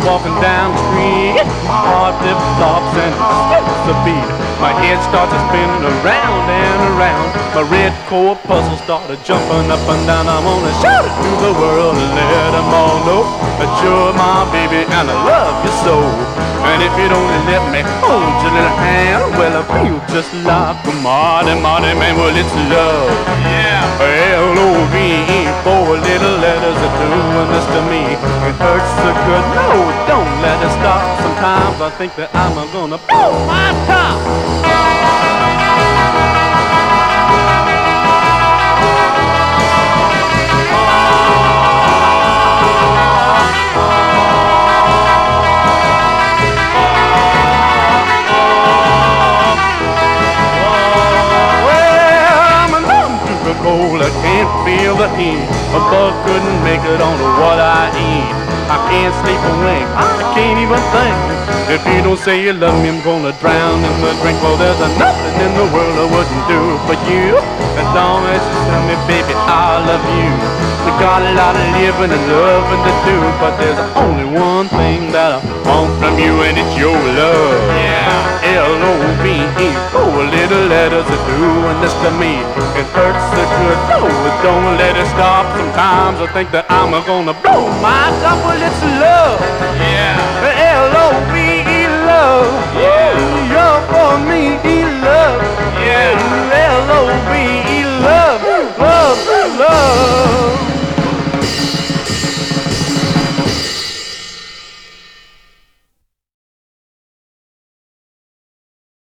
walking down the street. My heart flip-flops and skips a beat. My head starts to spinning around and around. My red corpuscle started jumping up and down. I'm gonna shout it to the world and let them all know that you're my baby and I love you so. And if you'd only let me hold your little hand, well, I feel just like a Marty man. Well, it's love. Yeah. L-O-V-E, 4 little letters are doing this to me. It hurts so good. No, don't let it stop. Sometimes I think that I'm gonna blow my top. Cold, I can't feel the heat. A bug couldn't make it on what I eat. I can't sleep a wink, I can't even think. If you don't say you love me, I'm gonna drown in the drink. Well, there's nothing in the world I wouldn't do for you. As long as you tell me, baby, I love you. We got a lot of living and loving to do, but there's only one thing that I want from you, and it's your love. Yeah. L-O-V-E, 4 little letters are doing this to me. It hurts so good, no, don't let it stop. Sometimes I think that I'm gonna blow my top. Well, it's love. Yeah.